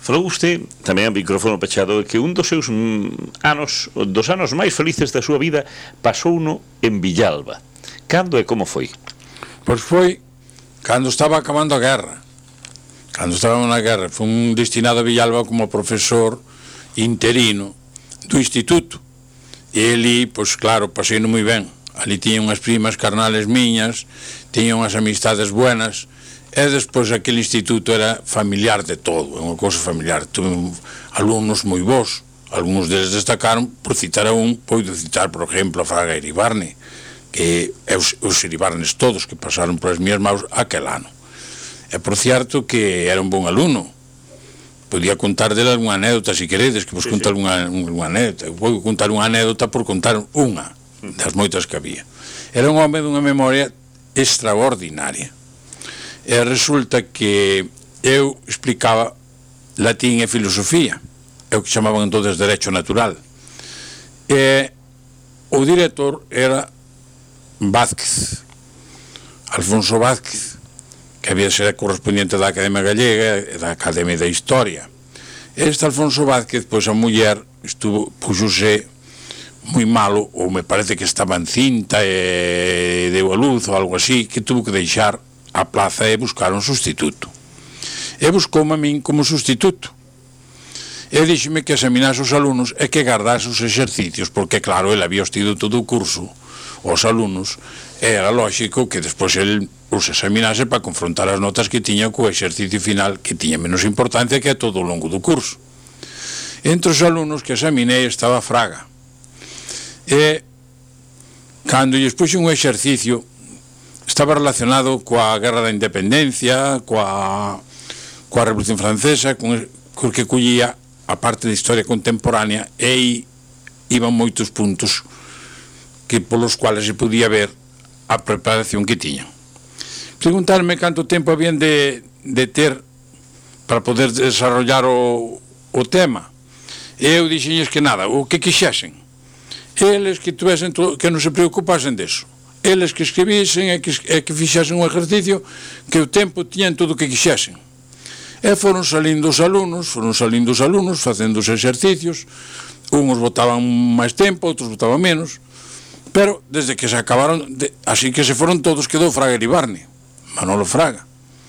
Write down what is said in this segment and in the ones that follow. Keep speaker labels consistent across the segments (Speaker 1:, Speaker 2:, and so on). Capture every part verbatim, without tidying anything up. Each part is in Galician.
Speaker 1: Falou usted, tamén a micrófono pechado, que un dos seus anos, dos anos máis felices da súa vida pasouno en Villalba. Cando e como foi?
Speaker 2: Pois foi cando estaba acabando a guerra. Cando estaba na guerra, foi un destinado a Villalba como profesor interino do instituto. E ali, pois claro, pasei moi ben. Ali tiña unhas primas carnales miñas, tiña unhas amistades buenas. E despois aquele instituto era familiar de todo, é unha cousa familiar. Tuve alumnos moi bons, algúns deles destacaron, por citar a un, podo citar, por exemplo, a Fraga Iribarne, que é os, os Iribarnes todos que pasaron por as miñas maus aquel ano. E por certo que era un bon alumno, podía contar dele algunha anécdota, se queredes, que vos sí, contar sí. Unha, unha anécdota. Vou contar unha anécdota por contar unha das moitas que había. Era un home dunha memoria extraordinaria. E resulta que eu explicaba latín e filosofía, é o que chamaban entonces derecho natural. E o director era Vázquez, Alfonso Vázquez, que había de ser correspondiente da Academia Gallega e da Academia da Historia. Este Alfonso Vázquez, pois a muller estuvo, puxose moi malo, ou me parece que estaba en cinta e deu a luz ou algo así, que tuvo que deixar a plaza e buscar un sustituto. E buscoume a min como sustituto. E díxeme que examinase os alumnos e que guardase os exercicios, porque claro, ele había ostido todo o curso os alumnos, e era lógico que despois ele os examinase para confrontar as notas que tiña co exercicio final, que tiña menos importancia que a todo o longo do curso. Entre os alumnos que examinei estaba Fraga. E cando lles puxe un exercicio estaba relacionado coa Guerra da Independencia, coa, coa Revolución Francesa, con, con que collía a parte da historia contemporánea, e aí iban moitos puntos que polos cuales se podía ver a preparación que tiñan. Preguntarme canto tempo habían de, de ter para poder desarrollar o, o tema. E eu dixenlles que nada, o que quixesen. Eles que tuvesen todo, que non se preocupasen deso. Eles que escribisen e que, e que fixasen un exercicio, que o tempo tiñan todo o que quixasen. E foron salindo os alumnos, foron salindo os alumnos, facendo os exercicios, uns botaban máis tempo, outros botaban menos, pero desde que se acabaron, de, así que se foron todos, quedou Fraga Iribarne, Manolo Fraga.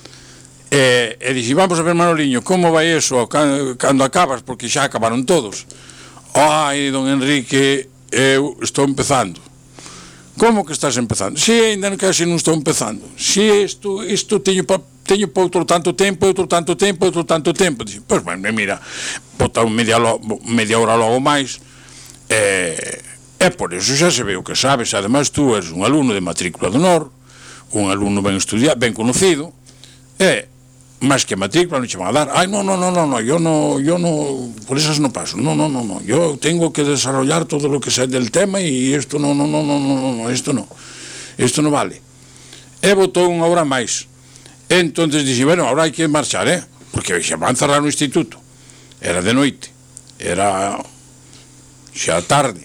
Speaker 2: E, e dixi, vamos a ver, Manoliño, como vai eso cando, cando acabas, porque xa acabaron todos. Ai, don Enrique, eu estou empezando. Como que estás empezando? Si, ainda casi non estou empezando. Si, isto, isto teño pa, teño pa outro tanto tempo, outro tanto tempo, outro tanto tempo. Dice, pois, bueno, mira, bota media, lo, media hora logo máis. E, e por eso xa se ve o que sabes. Ademais, tú eres un alumno de matrícula de honor, un alumno ben estudiado, ben conocido, e máis que matrícula non che van a dar. Ai, no, no, no, no, no, yo no, yo no, por esas no paso. No, no, no, no, yo tengo que desarrollar todo lo que sé del tema y esto no, no, no, no, no, no, esto no, esto no vale. E botou unha hora máis. E entonces dixi, bueno, ahora hai que marchar, eh, porque xa van cerrar o instituto. Era de noite, era xa tarde.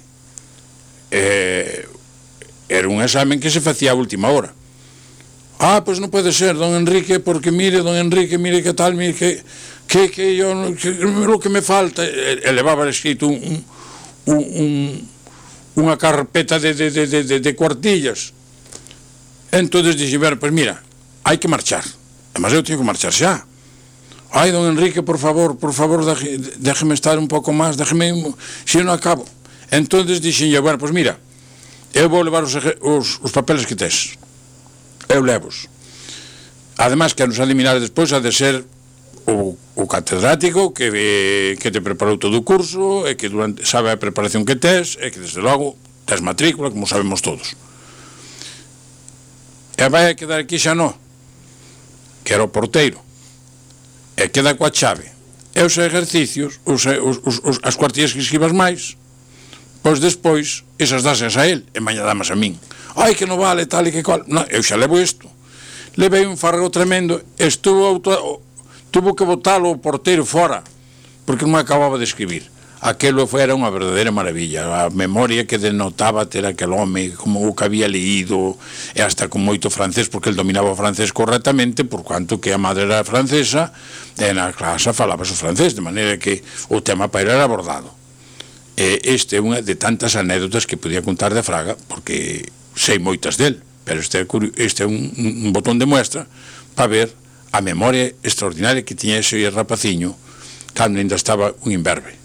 Speaker 2: E era un examen que se facía a última hora. Ah, pois non pode ser, don Enrique, porque mire, don Enrique, mire que tal, mire que que, que yo, que, lo que me falta, e, e levaba escrito un, un, un, unha carpeta de, de, de, de, de cuartillas. Entonces dixi, bueno, pois mira, hai que marchar, además eu teño que marchar xa. Ai, don Enrique, por favor, por favor, deje, déjeme estar un pouco máis, déjeme, se non acabo. Entonces dixi, bueno, pois mira, eu vou levar os, os, os papeles que tes. Eu levos. Ademais, que nos eliminar despois ha de ser o, o catedrático que, que te preparou todo o curso e que durante, sabe a preparación que tes e que desde logo tes matrícula, como sabemos todos. E vai a quedar aquí xa no, que era o porteiro, e queda coa chave. E os exercicios, os, os, os, as cuartillas que escribas máis, pois despois esas dases a él e mañá damas a min. Ai, que non vale, tal e que cual. Non, eu xa levo isto. Levei un fargo tremendo, estuvo auto, tuvo que botalo o porteiro fora, porque non acababa de escribir. aquelo era unha verdadeira maravilla. A memoria que denotaba ter aquel home, como o que había leído, e hasta con moito francés, porque el dominaba o francés correctamente, por cuanto que a madre era francesa, e na clase falaba o francés, de maneira que o tema para era abordado. E este é unha de tantas anécdotas que podía contar de Fraga, porque sei moitas del, pero este é, este é un, un botón de muestra para ver a memoria extraordinaria que tiña ese rapaciño cando ainda estaba un imberbe.